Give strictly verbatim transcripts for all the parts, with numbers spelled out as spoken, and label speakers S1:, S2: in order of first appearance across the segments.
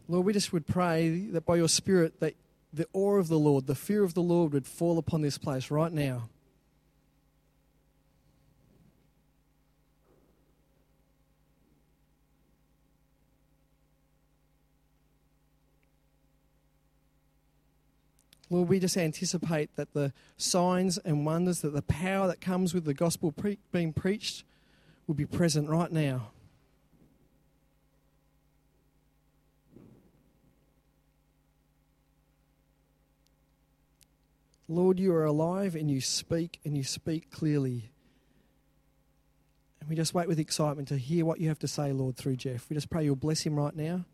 S1: Lord, we just would pray that by your Spirit that the awe of the Lord, the fear of the Lord would fall upon this place right now. Lord, we just anticipate that the signs and wonders, that the power that comes with the gospel pre- being preached will be present right now. Lord, you are alive and you speak and you speak clearly. And we just wait with excitement to hear what you have to say, Lord, through Jeff. We just pray you'll bless him right now,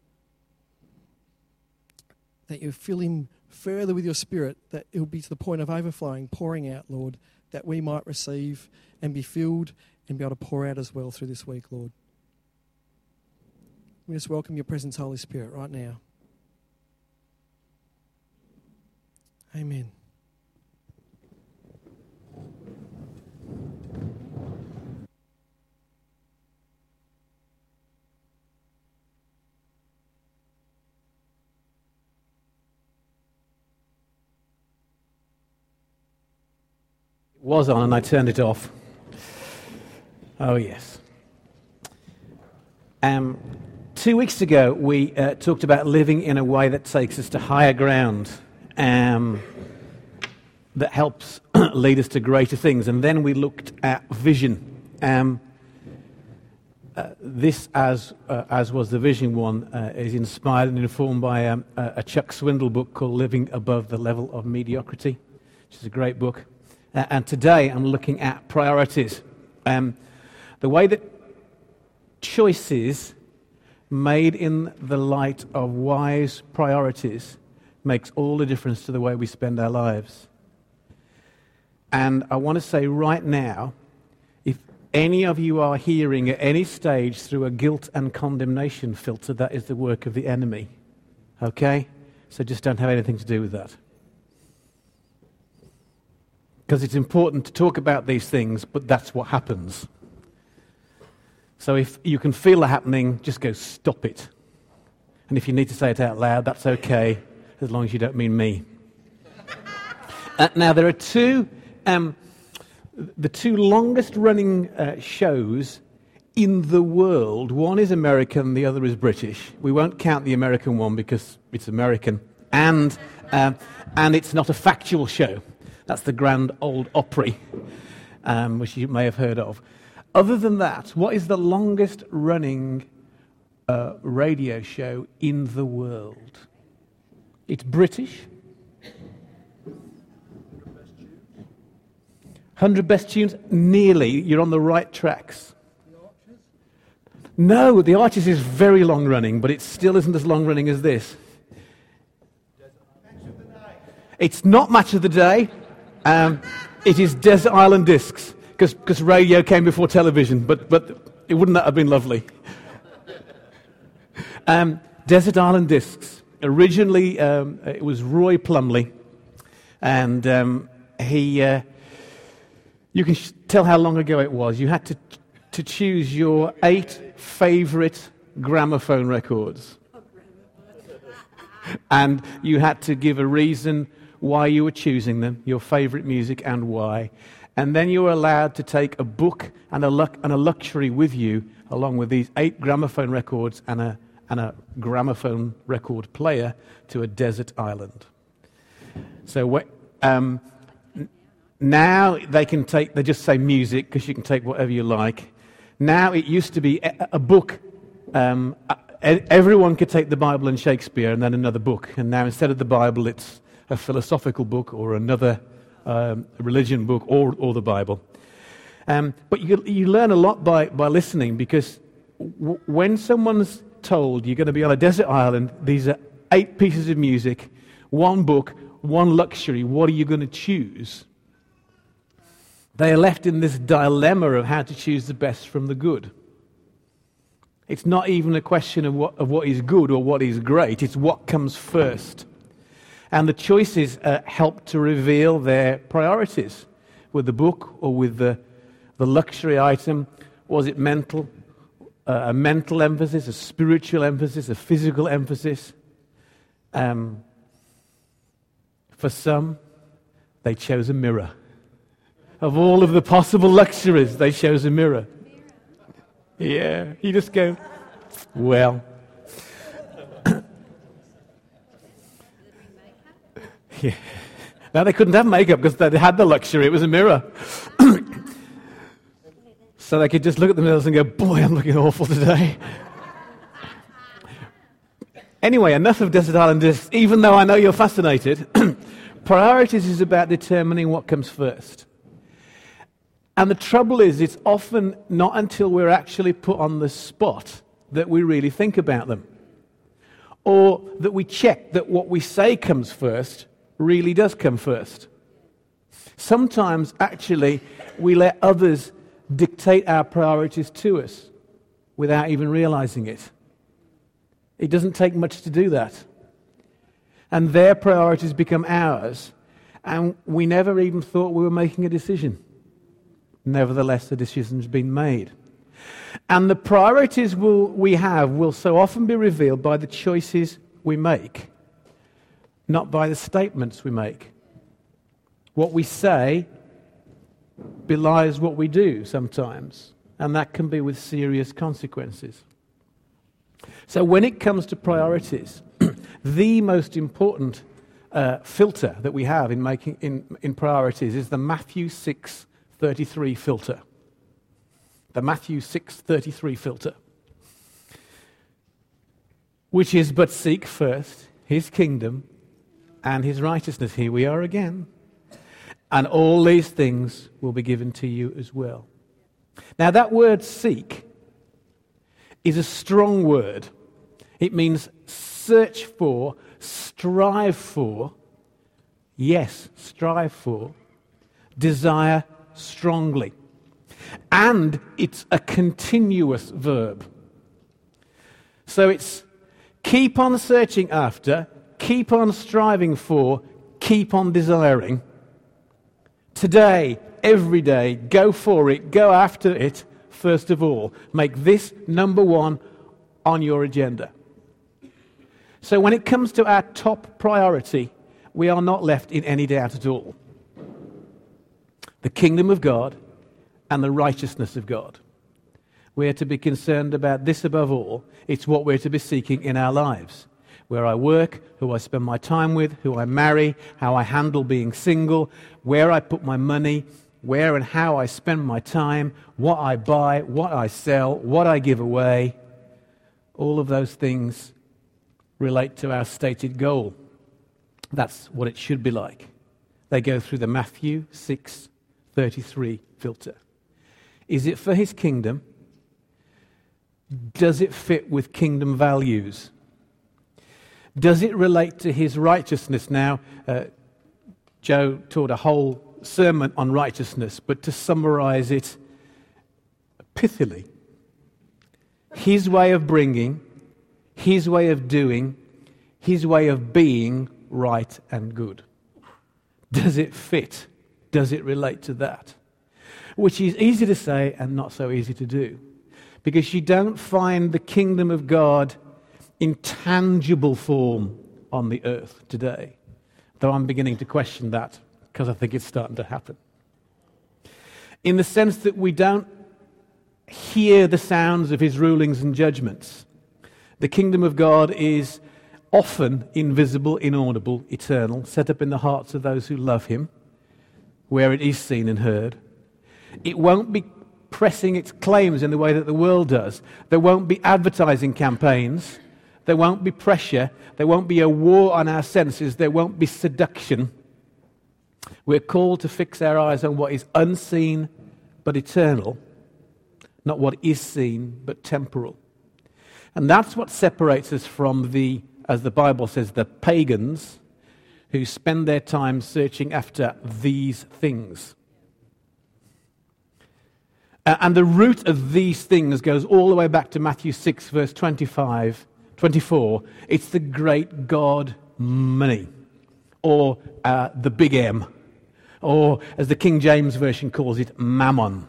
S1: that you fill him further with your Spirit, that it will be to the point of overflowing, pouring out, Lord, that we might receive and be filled and be able to pour out as well through this week, Lord. We just welcome your presence, Holy Spirit, right now. Amen.
S2: Was on and I turned it off. Oh yes. Um, two weeks ago we uh, talked about living in a way that takes us to higher ground, um, that helps lead us to greater things, and then we looked at vision. Um, uh, this, as uh, as was the vision one, uh, is inspired and informed by um, a, a Chuck Swindoll book called Living Above the Level of Mediocrity, which is a great book. Uh, and today I'm looking at priorities. Um, the way that choices made in the light of wise priorities makes all the difference to the way we spend our lives. And I want to say right now, if any of you are hearing at any stage through a guilt and condemnation filter, that is the work of the enemy. Okay? So just don't have anything to do with that. Because it's important to talk about these things, but that's what happens. So if you can feel it happening, just go, stop it. And if you need to say it out loud, that's okay, as long as you don't mean me. uh, now, there are two, um, the two longest running uh, shows in the world. One is American, the other is British. We won't count the American one because it's American. And, uh, and it's not a factual show. That's the Grand Ole Opry, um, which you may have heard of. Other than that, what is the longest running uh, radio show in the world? It's British. one hundred Best Tunes? Nearly. You're on the right tracks. The Archers? No, The Archers is very long running, but it still isn't as long running as this. Match of the Day. It's not Match of the Day. Um, it is Desert Island Discs, because radio came before television, but, but it wouldn't that have been lovely? um, Desert Island Discs. Originally, um, it was Roy Plumley, and um, he, uh, you can sh- tell how long ago it was. You had to, to choose your eight favourite gramophone records, and you had to give a reason why you were choosing them, your favourite music and why. And then you were allowed to take a book and a, lu- and a luxury with you, along with these eight gramophone records and a, and a gramophone record player, to a desert island. So wh- um, n- now they can take, they just say music, because you can take whatever you like. Now it used to be a, a book. Um, everyone could take the Bible and Shakespeare and then another book. And now instead of the Bible, it's a philosophical book or another um, religion book, or, or the Bible. Um, but you, you learn a lot by, by listening, because w- when someone's told you're going to be on a desert island, these are eight pieces of music, one book, one luxury, what are you going to choose? They are left in this dilemma of how to choose the best from the good. It's not even a question of what, of what is good or what is great, it's what comes first. And the choices uh, help to reveal their priorities. With the book or with the, the luxury item, was it mental, uh, a mental emphasis, a spiritual emphasis, a physical emphasis? Um, for some, they chose a mirror. Of all of the possible luxuries, they chose a mirror. Yeah, you just go, well. Yeah. Now they couldn't have makeup because they had the luxury. It was a mirror. So they could just look at themselves and go, boy, I'm looking awful today. Anyway, enough of Desert Islanders. Even though I know you're fascinated, priorities is about determining what comes first. And the trouble is, it's often not until we're actually put on the spot that we really think about them. Or that we check that what we say comes first really does come first. Sometimes, actually, we let others dictate our priorities to us without even realizing it. It doesn't take much to do that. And their priorities become ours, and we never even thought we were making a decision. Nevertheless, the decision's been made. And the priorities will, we have will so often be revealed by the choices we make, not by the statements we make. What we say belies what we do sometimes, and that can be with serious consequences. So when it comes to priorities, the most important uh, filter that we have in making in, in priorities is the Matthew six thirty-three filter. The Matthew six thirty-three filter, which is, but seek first his kingdom and his righteousness. Here we are again. And all these things will be given to you as well. Now that word seek is a strong word. It means search for, strive for, yes, strive for, desire strongly. And it's a continuous verb. So it's keep on searching after, keep on striving for, keep on desiring. Today, every day, go for it, go after it, first of all. Make this number one on your agenda. So when it comes to our top priority, we are not left in any doubt at all. The kingdom of God and the righteousness of God. We're to be concerned about this above all. It's what we're to be seeking in our lives. Where I work, who I spend my time with, who I marry, how I handle being single, where I put my money, where and how I spend my time, what I buy, what I sell, what I give away. All of those things relate to our stated goal. That's what it should be like. They go through the Matthew six thirty-three filter. Is it for his kingdom? Does it fit with kingdom values? Does it relate to his righteousness? Now, uh, Joe taught a whole sermon on righteousness, but to summarize it pithily, his way of bringing, his way of doing, his way of being right and good. Does it fit? Does it relate to that? Which is easy to say and not so easy to do. Because you don't find the kingdom of God in tangible form on the earth today. Though I'm beginning to question that because I think it's starting to happen. In the sense that we don't hear the sounds of his rulings and judgments. The kingdom of God is often invisible, inaudible, eternal, set up in the hearts of those who love him, where it is seen and heard. It won't be pressing its claims in the way that the world does. There won't be advertising campaigns. There won't be pressure. There won't be a war on our senses. There won't be seduction. We're called to fix our eyes on what is unseen but eternal, not what is seen but temporal. And that's what separates us from the, as the Bible says, the pagans who spend their time searching after these things. Uh, and the root of these things goes all the way back to Matthew six, verse twenty-five, twenty-four. It's the great God money, or uh, the big M, or as the King James Version calls it, mammon.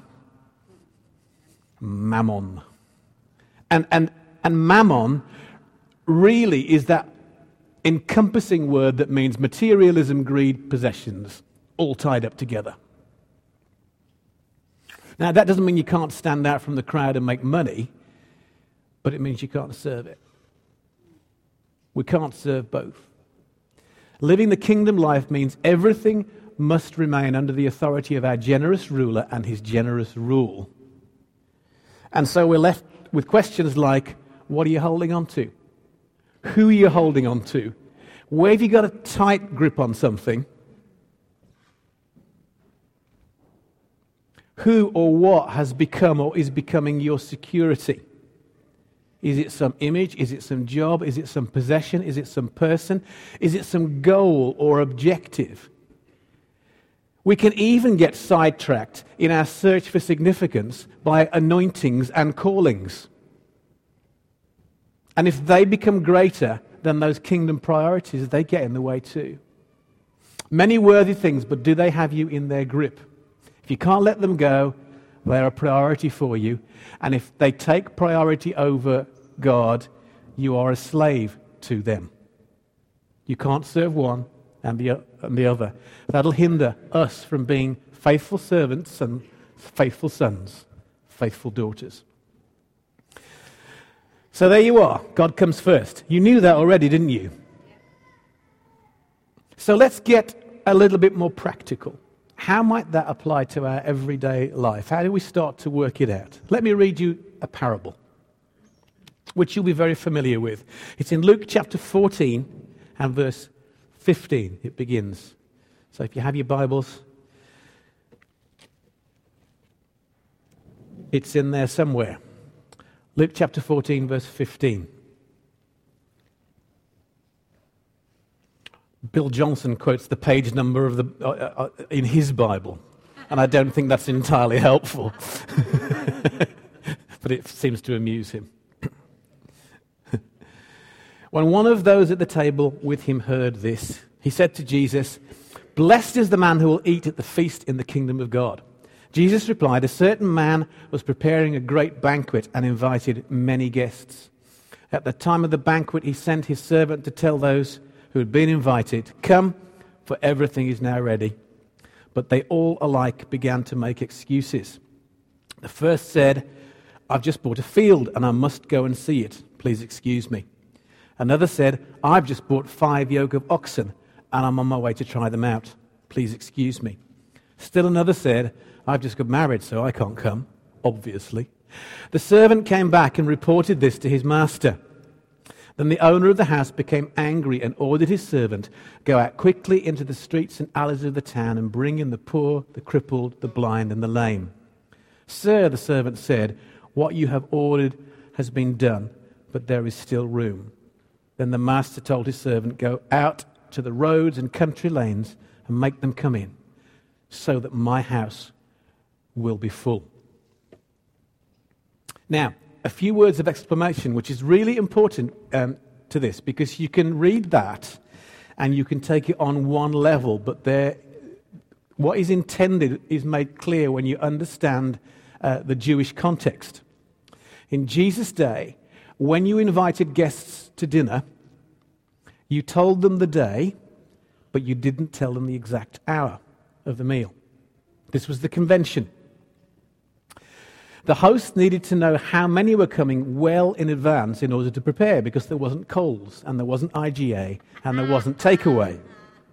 S2: Mammon. And, and, and mammon really is that encompassing word that means materialism, greed, possessions, all tied up together. Now, that doesn't mean you can't stand out from the crowd and make money, but it means you can't serve it. We can't serve both. Living the kingdom life means everything must remain under the authority of our generous ruler and his generous rule. And so we're left with questions like, what are you holding on to? Who are you holding on to? Where have you got a tight grip on something? Who or what has become or is becoming your security? Is it some image? Is it some job? Is it some possession? Is it some person? Is it some goal or objective? We can even get sidetracked in our search for significance by anointings and callings. And if they become greater than those kingdom priorities, they get in the way too. Many worthy things, but do they have you in their grip? If you can't let them go, they're a priority for you. And if they take priority over God, you are a slave to them. You can't serve one and the, and the other. That'll hinder us from being faithful servants and faithful sons, faithful daughters. So there you are. God comes first. You knew that already, didn't you? So let's get a little bit more practical. How might that apply to our everyday life? How do we start to work it out? Let me read you a parable, which you'll be very familiar with. It's in Luke chapter fourteen and verse fifteen. It begins. So if you have your Bibles, it's in there somewhere. Luke chapter fourteen, verse fifteen. Bill Johnson quotes the page number of the uh, uh, in his Bible, and I don't think that's entirely helpful, but it seems to amuse him. When one of those at the table with him heard this, he said to Jesus, "Blessed is the man who will eat at the feast in the kingdom of God." Jesus replied, "A certain man was preparing a great banquet and invited many guests. At the time of the banquet, he sent his servant to tell those who had been invited, 'Come, for everything is now ready.' But they all alike began to make excuses. The first said, 'I've just bought a field and I must go and see it. Please excuse me.' Another said, 'I've just bought five yoke of oxen and I'm on my way to try them out. Please excuse me.' Still another said, 'I've just got married, so I can't come,' obviously. The servant came back and reported this to his master. Then the owner of the house became angry and ordered his servant, 'Go out quickly into the streets and alleys of the town and bring in the poor, the crippled, the blind, and the lame.' 'Sir,' the servant said, 'what you have ordered has been done, but there is still room.' Then the master told his servant, 'Go out to the roads and country lanes and make them come in, so that my house will be full.'" Now, a few words of explanation, which is really important um, to this, because you can read that and you can take it on one level, but there, what is intended is made clear when you understand uh, the Jewish context. In Jesus' day, when you invited guests to dinner, you told them the day, but you didn't tell them the exact hour of the meal. This was the convention. The host needed to know how many were coming well in advance in order to prepare, because there wasn't Coles, and there wasn't I G A, and there wasn't takeaway.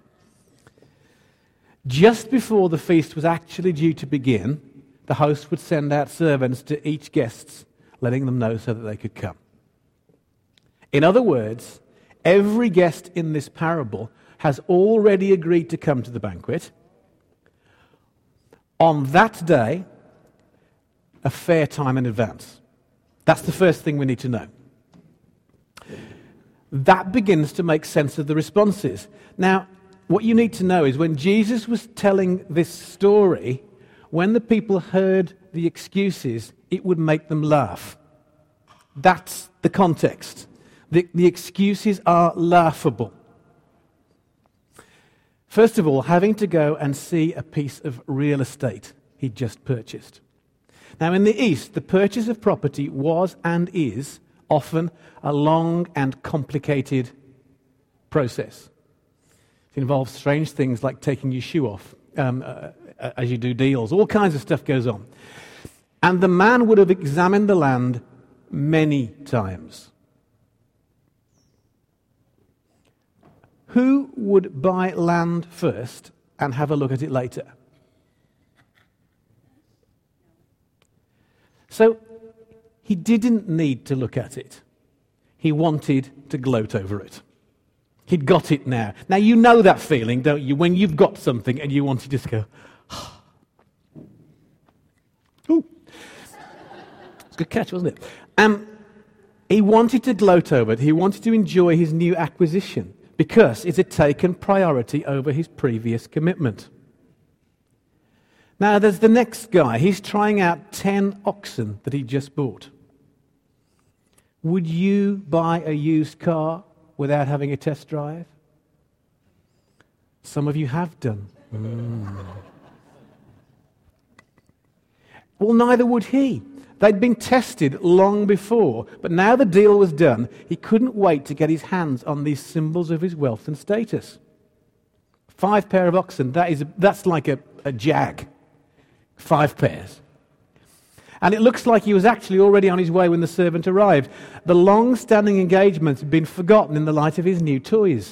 S2: Just before the feast was actually due to begin, the host would send out servants to each guest, letting them know so that they could come. In other words, every guest in this parable has already agreed to come to the banquet. On that day, a fair time in advance. That's the first thing we need to know. That begins to make sense of the responses. Now, what you need to know is when Jesus was telling this story, when the people heard the excuses, it would make them laugh. That's the context. The, the excuses are laughable. First of all, having to go and see a piece of real estate he'd just purchased. Now, in the East, the purchase of property was and is often a long and complicated process. It involves strange things like taking your shoe off um, uh, as you do deals. All kinds of stuff goes on. And the man would have examined the land many times. Who would buy land first and have a look at it later? So he didn't need to look at it. He wanted to gloat over it. He'd got it now. Now you know that feeling, don't you, when you've got something and you want to just go, ooh. It's a good catch, wasn't it? Um, he wanted to gloat over it. He wanted to enjoy his new acquisition because it had taken priority over his previous commitment. Now there's the next guy. He's trying out ten oxen that he just bought. Would you buy a used car without having a test drive? Some of you have done. Mm. Well, neither would he. They'd been tested long before, but now the deal was done. He couldn't wait to get his hands on these symbols of his wealth and status. Five pair of oxen, that is, that's like a, a jag. Five pairs. And it looks like he was actually already on his way when the servant arrived. The long-standing engagement had been forgotten in the light of his new toys.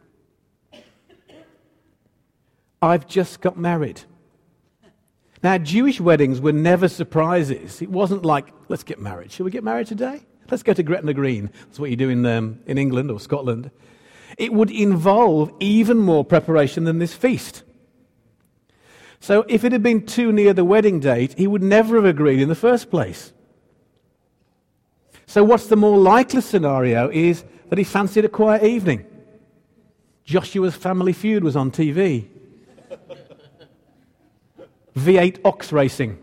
S2: I've just got married. Now, Jewish weddings were never surprises. It wasn't like, let's get married. Shall we get married today? Let's go to Gretna Green. That's what you do in, um, in England or Scotland. It would involve even more preparation than this feast. So if it had been too near the wedding date, he would never have agreed in the first place. So what's the more likely scenario is that he fancied a quiet evening. Joshua's Family Feud was on T V. V eight ox racing.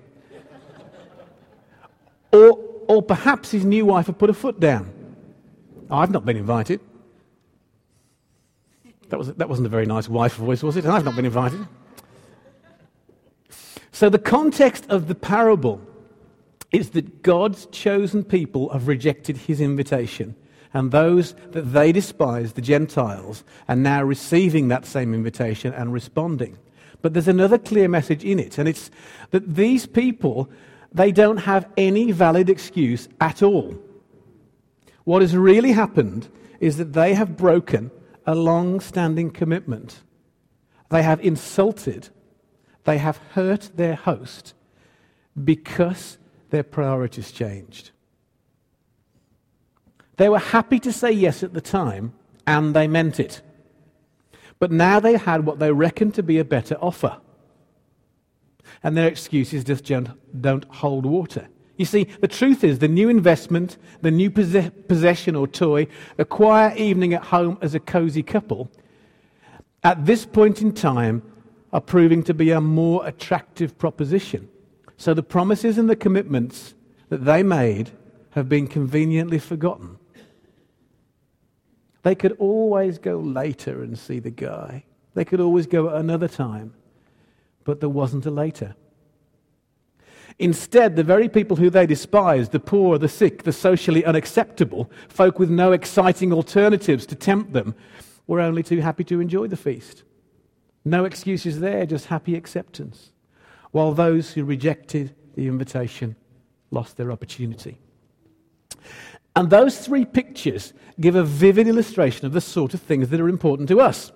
S2: Or, or perhaps his new wife had put a foot down. I've not been invited. That, was, that wasn't a very nice wife voice, was it? I've not been invited. So the context of the parable is that God's chosen people have rejected his invitation, and those that they despise, the Gentiles, are now receiving that same invitation and responding. But there's another clear message in it, and it's that these people, they don't have any valid excuse at all. What has really happened is that they have broken a long-standing commitment. They have insulted, they have hurt their host because their priorities changed. They were happy to say yes at the time, and they meant it. But now they had what they reckoned to be a better offer. And their excuses just don't hold water. You see, the truth is the new investment, the new possess- possession or toy, a quiet evening at home as a cozy couple, at this point in time are proving to be a more attractive proposition. So the promises and the commitments that they made have been conveniently forgotten. They could always go later and see the guy. They could always go at another time. But there wasn't a later. Instead, the very people who they despised, the poor, the sick, the socially unacceptable, folk with no exciting alternatives to tempt them, were only too happy to enjoy the feast. No excuses there, just happy acceptance. While those who rejected the invitation lost their opportunity. And those three pictures give a vivid illustration of the sort of things that are important to us.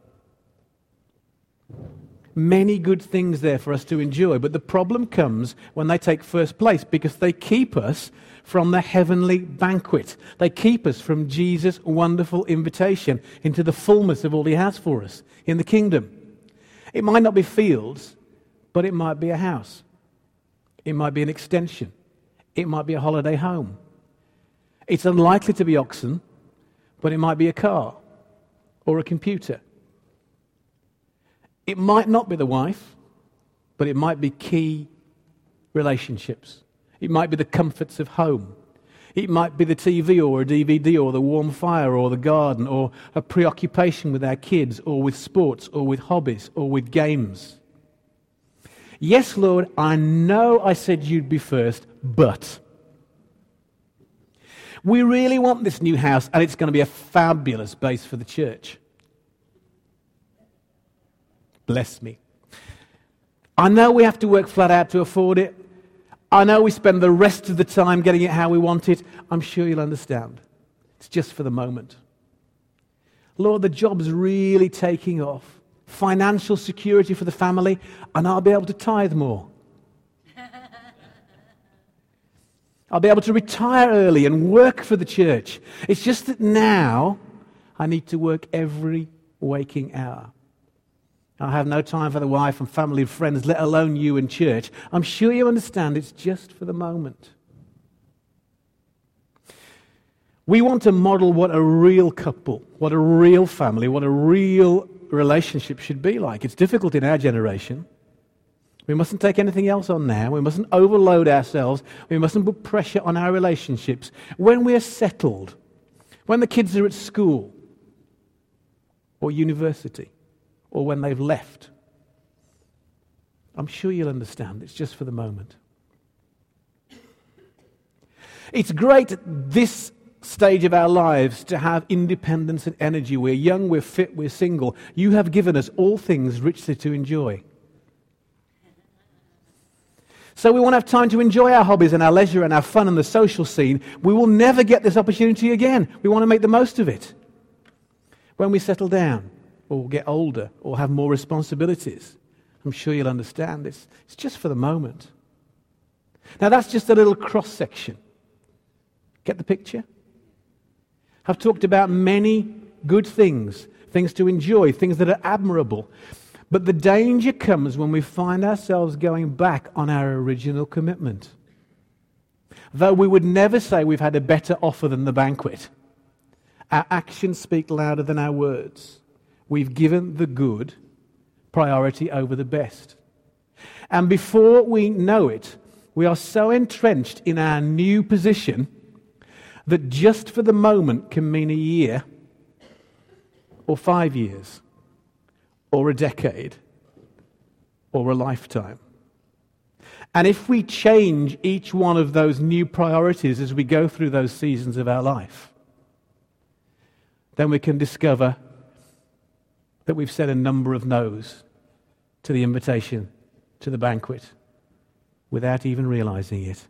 S2: Many good things there for us to enjoy, but the problem comes when they take first place because they keep us from the heavenly banquet. They keep us from Jesus' wonderful invitation into the fullness of all he has for us in the kingdom. It might not be fields, but it might be a house. It might be an extension. It might be a holiday home. It's unlikely to be oxen, but it might be a car or a computer. It might not be the wife, but it might be key relationships. It might be the comforts of home. It might be the T V or a D V D or the warm fire or the garden or a preoccupation with our kids or with sports or with hobbies or with games. Yes, Lord, I know I said you'd be first, but... We really want this new house, and it's going to be a fabulous base for the church. Bless me. I know we have to work flat out to afford it. I know we spend the rest of the time getting it how we want it. I'm sure you'll understand. It's just for the moment. Lord, the job's really taking off. Financial security for the family, and I'll be able to tithe more. I'll be able to retire early and work for the church. It's just that now I need to work every waking hour. I have no time for the wife and family and friends, let alone you and church. I'm sure you understand it's just for the moment. We want to model what a real couple, what a real family, what a real relationship should be like. It's difficult in our generation. We mustn't take anything else on now. We mustn't overload ourselves. We mustn't put pressure on our relationships. When we're settled, when the kids are at school or university, or when they've left, I'm sure you'll understand. It's just for the moment. It's great at this stage of our lives to have independence and energy. We're young, we're fit, we're single. You have given us all things richly to enjoy. So we want to have time to enjoy our hobbies and our leisure and our fun and the social scene. We will never get this opportunity again. We want to make the most of it. When we settle down, or get older, or have more responsibilities, I'm sure you'll understand this. It's just for the moment. Now that's just a little cross-section. Get the picture? I've talked about many good things, things to enjoy, things that are admirable. But the danger comes when we find ourselves going back on our original commitment. Though we would never say we've had a better offer than the banquet, our actions speak louder than our words. We've given the good priority over the best. And before we know it, we are so entrenched in our new position that just for the moment can mean a year, or five years, or a decade, or a lifetime. And if we change each one of those new priorities as we go through those seasons of our life, then we can discover that we've said a number of no's to the invitation to the banquet without even realizing it.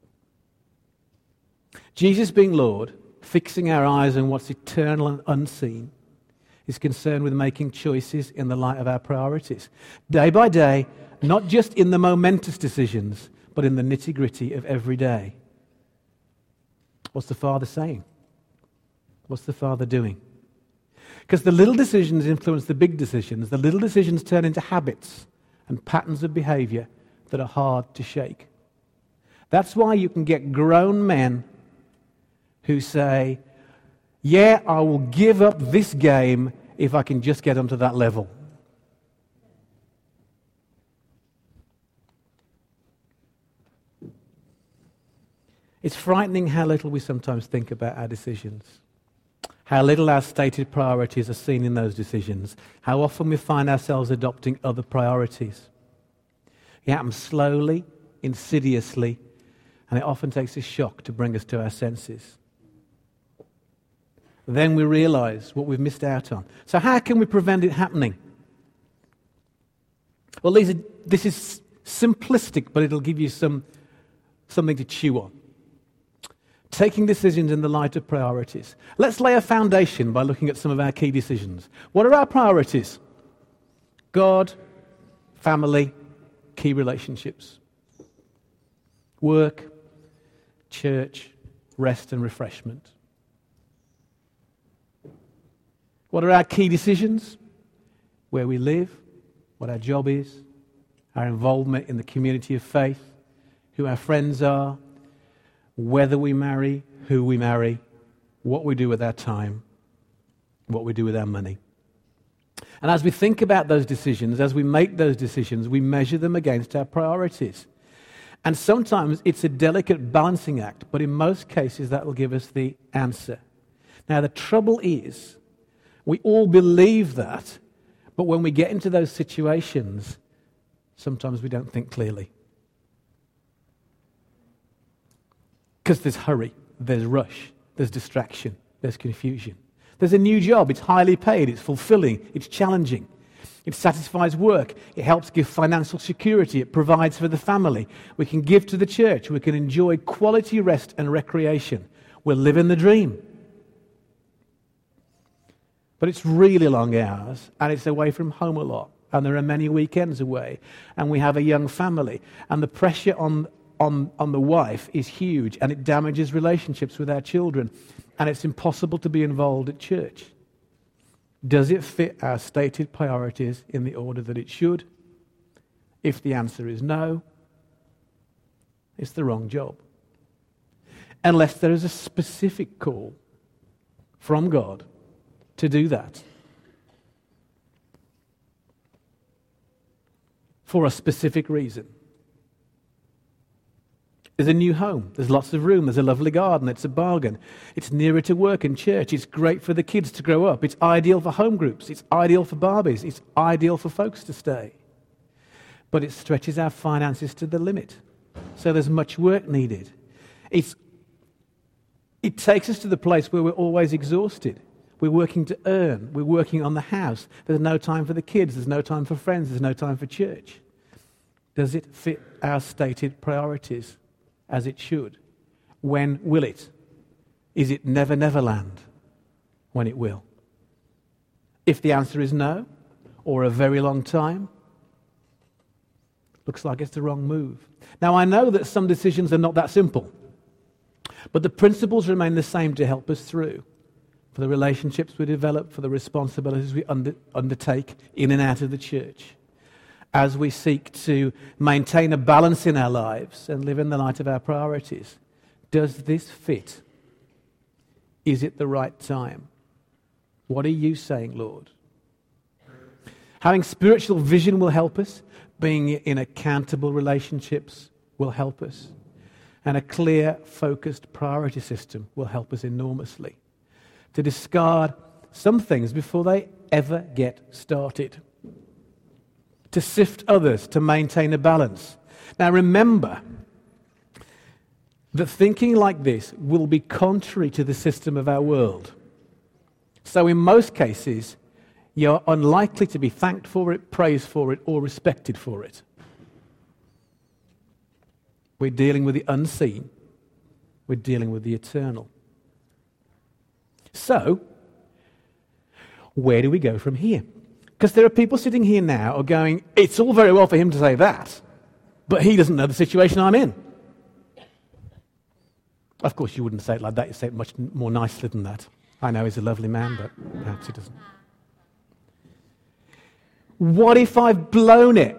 S2: Jesus, being Lord, fixing our eyes on what's eternal and unseen, is concerned with making choices in the light of our priorities. Day by day, not just in the momentous decisions, but in the nitty-gritty of every day. What's the Father saying? What's the Father doing? Because the little decisions influence the big decisions. The little decisions turn into habits and patterns of behavior that are hard to shake. That's why you can get grown men who say, yeah, I will give up this game if I can just get onto that level. It's frightening how little we sometimes think about our decisions. How little our stated priorities are seen in those decisions. How often we find ourselves adopting other priorities. It happens slowly, insidiously, and it often takes a shock to bring us to our senses. Then we realize what we've missed out on. So how can we prevent it happening? Well, these are, this is simplistic, but it'll give you some something to chew on. Taking decisions in the light of priorities. Let's lay a foundation by looking at some of our key decisions. What are our priorities? God, family, key relationships. Work, church, rest and refreshment. What are our key decisions? Where we live, what our job is, our involvement in the community of faith, who our friends are, whether we marry, who we marry, what we do with our time, what we do with our money. And as we think about those decisions, as we make those decisions, we measure them against our priorities. And sometimes it's a delicate balancing act, but in most cases that will give us the answer. Now the trouble is, we all believe that, but when we get into those situations, sometimes we don't think clearly. Because there's hurry, there's rush, there's distraction, there's confusion. There's a new job, it's highly paid, it's fulfilling, it's challenging. It satisfies work, it helps give financial security, it provides for the family. We can give to the church, we can enjoy quality rest and recreation. We're living the dream. But it's really long hours, and it's away from home a lot, and there are many weekends away, and we have a young family, and the pressure on, on, on the wife is huge, and it damages relationships with our children, and it's impossible to be involved at church. Does it fit our stated priorities in the order that it should? If the answer is no, it's the wrong job. Unless there is a specific call from God to do that. For a specific reason. There's a new home. There's lots of room. There's a lovely garden. It's a bargain. It's nearer to work and church. It's great for the kids to grow up. It's ideal for home groups. It's ideal for Barbies. It's ideal for folks to stay. But it stretches our finances to the limit. So there's much work needed. It's, it takes us to the place where we're always exhausted. We're working to earn. We're working on the house. There's no time for the kids. There's no time for friends. There's no time for church. Does it fit our stated priorities as it should? When will it? Is it never, never land when it will? If the answer is no, or a very long time, looks like it's the wrong move. Now, I know that some decisions are not that simple, but the principles remain the same to help us through. For the relationships we develop, for the responsibilities we under, undertake in and out of the church, as we seek to maintain a balance in our lives and live in the light of our priorities. Does this fit? Is it the right time? What are you saying, Lord? Having spiritual vision will help us. Being in accountable relationships will help us. And a clear, focused priority system will help us enormously to discard some things before they ever get started. To sift others, to maintain a balance. Now remember that thinking like this will be contrary to the system of our world. So in most cases, you're unlikely to be thanked for it, praised for it, or respected for it. We're dealing with the unseen. We're dealing with the eternal. So, where do we go from here? Because there are people sitting here now who are going, it's all very well for him to say that, but he doesn't know the situation I'm in. Of course, you wouldn't say it like that. You'd say it much more nicely than that. I know he's a lovely man, but perhaps he doesn't. What if I've blown it?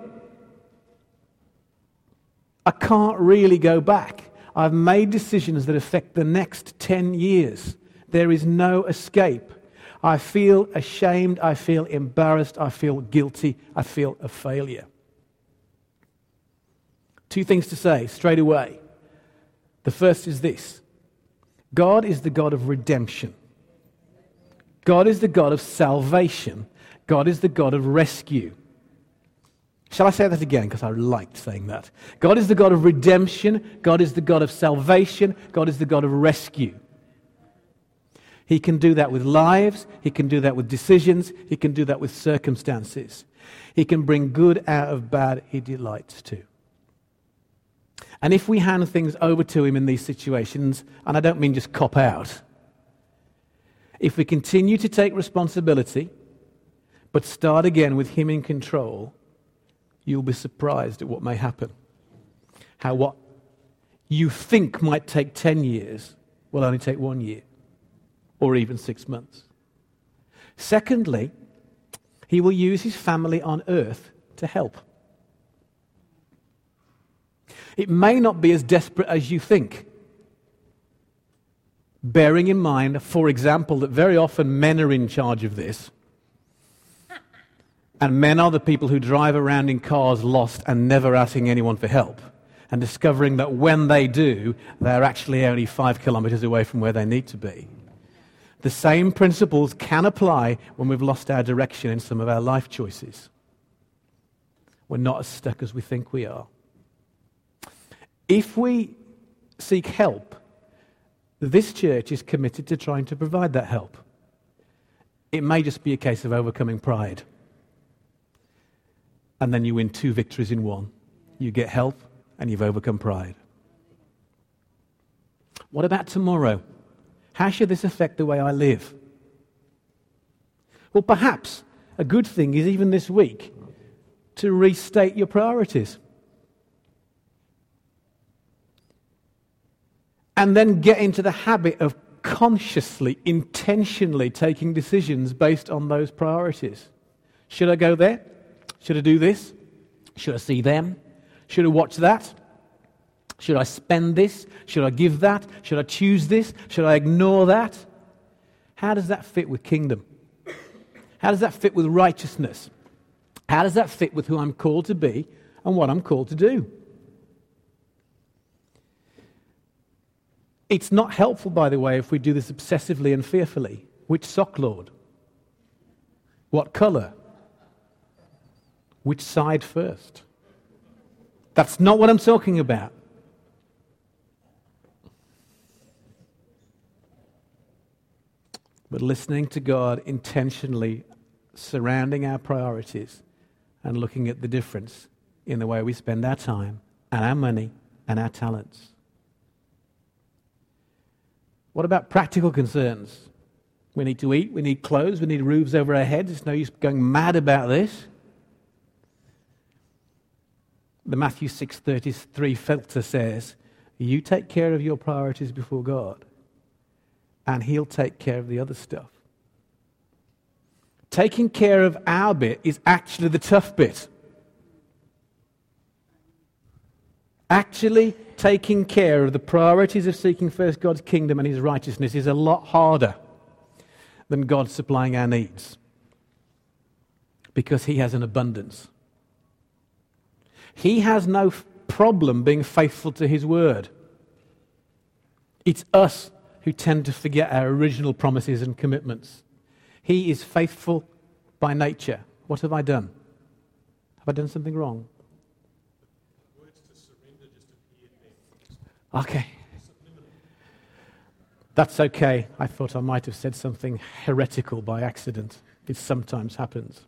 S2: I can't really go back. I've made decisions that affect the next ten years. There is no escape. I feel ashamed, I feel embarrassed, I feel guilty, I feel a failure. Two things to say straight away. The first is this: God is the God of redemption. God is the God of salvation. God is the God of rescue. Shall I say that again? Because I liked saying that. God is the God of redemption. God is the God of salvation. God is the God of rescue. He can do that with lives. He can do that with decisions. He can do that with circumstances. He can bring good out of bad. He delights to. And if we hand things over to him in these situations, and I don't mean just cop out, if we continue to take responsibility, but start again with him in control, you'll be surprised at what may happen. How what you think might take ten years will only take one year. Or even six months. Secondly, he will use his family on earth to help. It may not be as desperate as you think. Bearing in mind, for example, that very often men are in charge of this. And men are the people who drive around in cars lost and never asking anyone for help. And discovering that when they do, they're actually only five kilometers away from where they need to be. The same principles can apply when we've lost our direction in some of our life choices. We're not as stuck as we think we are. If we seek help this church is committed to trying to provide that help. It may just be a case of overcoming pride. And then you win two victories in one. You get help and you've overcome pride. What about tomorrow? How should this affect the way I live? Well, perhaps a good thing is even this week to restate your priorities. And then get into the habit of consciously, intentionally taking decisions based on those priorities. Should I go there? Should I do this? Should I see them? Should I watch that? Should I spend this? Should I give that? Should I choose this? Should I ignore that? How does that fit with kingdom? How does that fit with righteousness? How does that fit with who I'm called to be and what I'm called to do? It's not helpful, by the way, if we do this obsessively and fearfully. Which sock, Lord? What colour? Which side first? That's not what I'm talking about. But listening to God intentionally, surrounding our priorities and looking at the difference in the way we spend our time and our money and our talents. What about practical concerns? We need to eat, we need clothes, we need roofs over our heads. There's no use going mad about this. The Matthew six thirty-three filter says, you take care of your priorities before God, and He'll take care of the other stuff. Taking care of our bit is actually the tough bit. Actually taking care of the priorities of seeking first God's kingdom and His righteousness is a lot harder than God supplying our needs, because He has an abundance. He has no f- problem being faithful to His word. It's us who tend to forget our original promises and commitments. He is faithful by nature. What have I done? Have I done something wrong? Okay. That's okay. I thought I might have said something heretical by accident. It sometimes happens.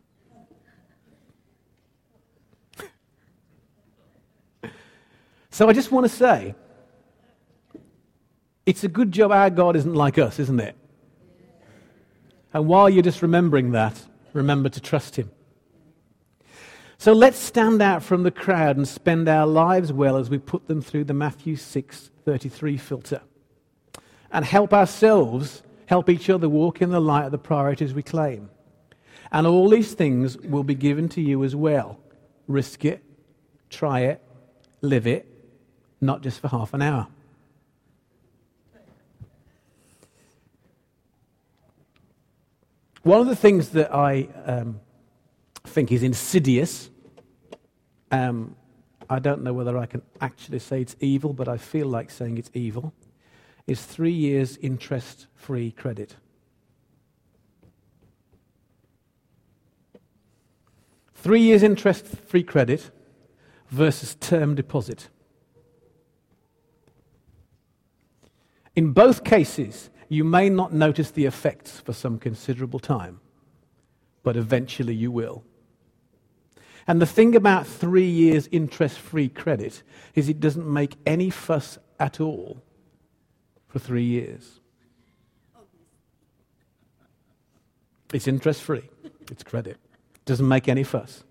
S2: So I just want to say, it's a good job our God isn't like us, isn't it? And while you're just remembering that, remember to trust Him. So let's stand out from the crowd and spend our lives well as we put them through the Matthew six thirty-three filter. And help ourselves, help each other walk in the light of the priorities we claim. And all these things will be given to you as well. Risk it, try it, live it, not just for half an hour. One of the things that I um, think is insidious, um, I don't know whether I can actually say it's evil, but I feel like saying it's evil, is three years interest-free credit. Three years interest-free credit versus term deposit. In both cases, you may not notice the effects for some considerable time, but eventually you will. And the thing about three years interest-free credit is it doesn't make any fuss at all for three years. It's interest-free. It's credit. Doesn't make any fuss.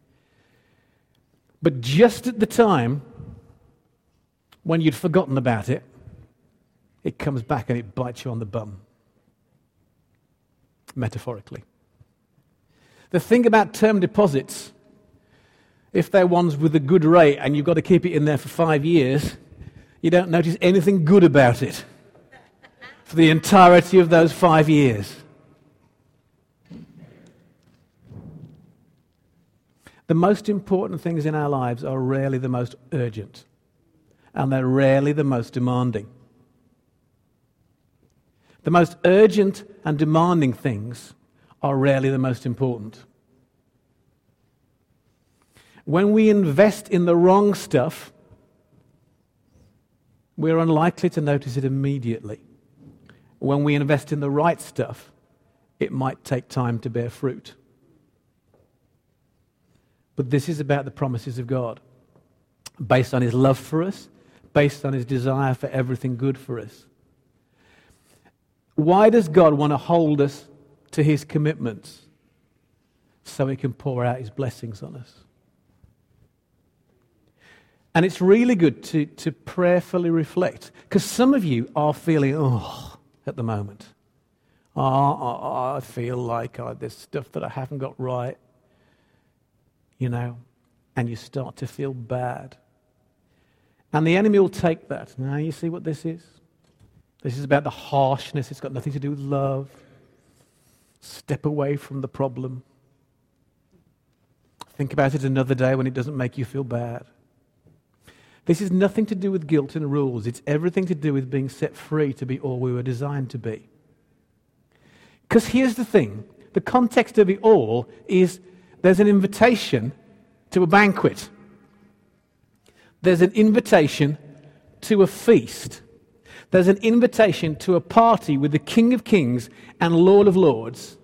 S2: But just at the time when you'd forgotten about it, it comes back and it bites you on the bum. Metaphorically. The thing about term deposits, if they're ones with a good rate and you've got to keep it in there for five years, you don't notice anything good about it for the entirety of those five years. The most important things in our lives are rarely the most urgent, and they're rarely the most demanding. The most urgent and demanding things are rarely the most important. When we invest in the wrong stuff, we're unlikely to notice it immediately. when we invest in the right stuff, it might take time to bear fruit. But this is about the promises of God, based on his love for us, based on his desire for everything good for us. Why does God want to hold us to his commitments? So he can pour out his blessings on us. And it's really good to, to prayerfully reflect, because some of you are feeling, oh, at the moment. Oh, oh, I feel like oh, there's stuff that I haven't got right, you know, and you start to feel bad. And the enemy will take that. Now, you see what this is? This is about the harshness. It's got nothing to do with love. Step away from the problem. Think about it another day when it doesn't make you feel bad. This is nothing to do with guilt and rules. It's everything to do with being set free to be all we were designed to be. Because here's the thing. The context of it all is there's an invitation to a banquet. There's an invitation to a feast. There's an invitation to a party with the King of Kings and Lord of Lords.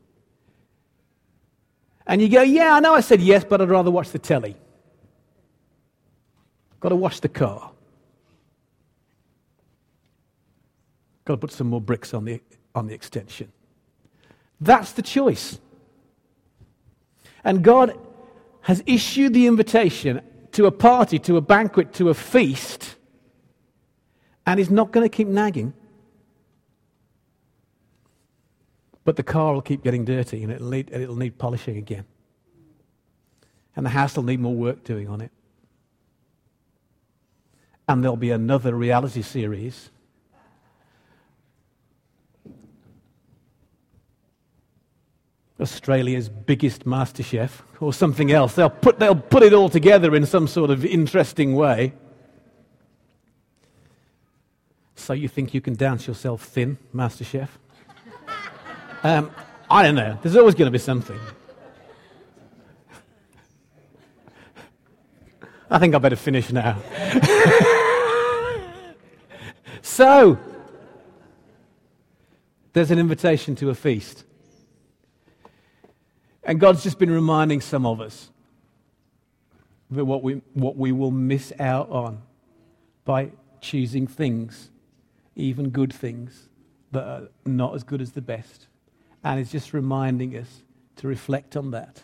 S2: And you go, yeah, I know I said yes, but I'd rather watch the telly. Got to wash the car. Got to put some more bricks on the on the extension. That's the choice. And God has issued the invitation to a party, to a banquet, to a feast, and he's not going to keep nagging. But the car will keep getting dirty, and it'll need, it'll need polishing again. And the house will need more work doing on it. And there'll be another reality series Australia's biggest MasterChef or something else. They'll put, they'll put it all together in some sort of interesting way. So you think you can dance yourself thin, MasterChef? um, I don't know. There's always going to be something. I think I better finish now. So, there's an invitation to a feast. And God's just been reminding some of us that what we, what we will miss out on by choosing things, even good things, that are not as good as the best. And it's just reminding us to reflect on that.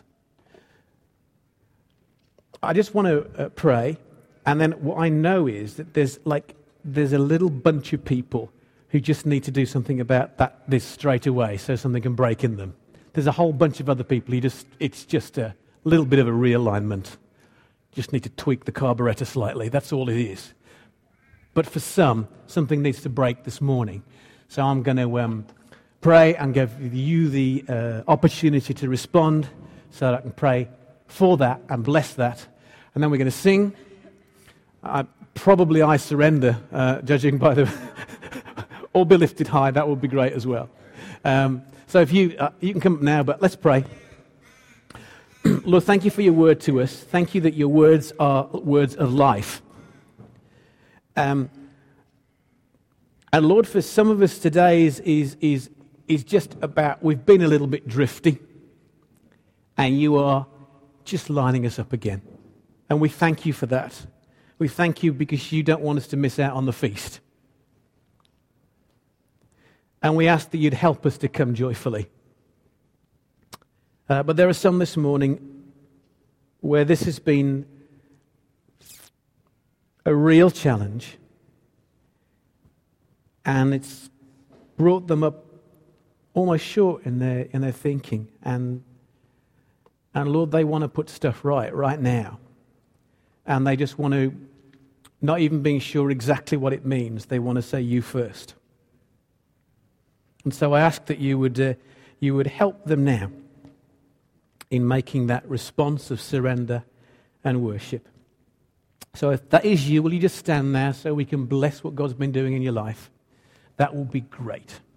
S2: I just want to uh, pray, and then what I know is that there's like there's a little bunch of people who just need to do something about that this straight away, so something can break in them. There's a whole bunch of other people who just it's just a little bit of a realignment. Just need to tweak the carburetor slightly. That's all it is. But for some, something needs to break this morning. So I'm going to um, pray and give you the uh, opportunity to respond, so that I can pray for that and bless that. And then we're going to sing. Uh, probably I surrender, uh, judging by the... or be lifted high, that would be great as well. Um, so if you, uh, you can come up now, but let's pray. Lord, thank you for your word to us. Thank you that your words are words of life. Um, and Lord, for some of us today is, is, is, is just about, we've been a little bit drifty, and you are just lining us up again. And we thank you for that. We thank you because you don't want us to miss out on the feast. And we ask that you'd help us to come joyfully. Uh, but there are some this morning where this has been a real challenge. And it's brought them up almost short in their in their thinking. And And Lord, they want to put stuff right, right now. And they just want to, not even being sure exactly what it means, they want to say you first. And so I ask that you would, uh, you would help them now in making that response of surrender and worship. So if that is you, will you just stand there so we can bless what God's been doing in your life? That will be great.